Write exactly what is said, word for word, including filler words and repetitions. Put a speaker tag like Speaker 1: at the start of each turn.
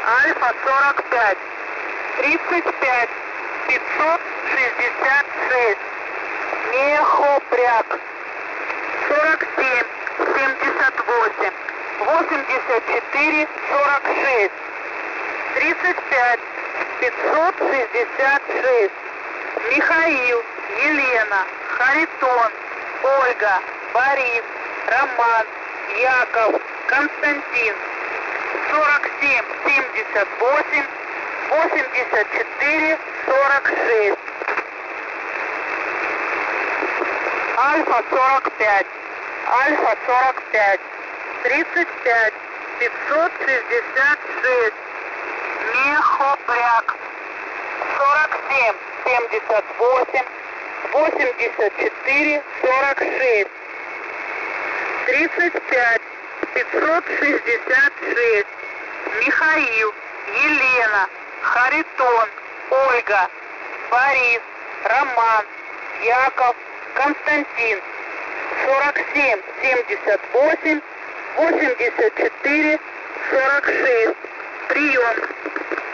Speaker 1: Альфа сорок пять, тридцать пять, пятьсот шестьдесят шесть. Мехопряг. сорок семь, семьдесят восемь, восемьдесят четыре, сорок шесть. тридцать пять, пятьсот шестьдесят шесть. Михаил, Елена, Харитон, Ольга, Борис, Роман, Яков, Константин. сорок семь, семьдесят восемь, восемьдесят четыре, сорок шесть. Альфа сорок пять, Альфа сорок пять, тридцать пять, пятьсот шестьдесят шесть. Мехопряг. сорок семь, семьдесят восемь, восемьдесят четыре, сорок шесть. тридцать пять, пятьсот шестьдесят шесть. Михаил, Елена, Харитон, Ольга, Борис, Роман, Яков, Константин. сорок семь, семьдесят восемь, восемьдесят четыре, сорок шесть. Прием.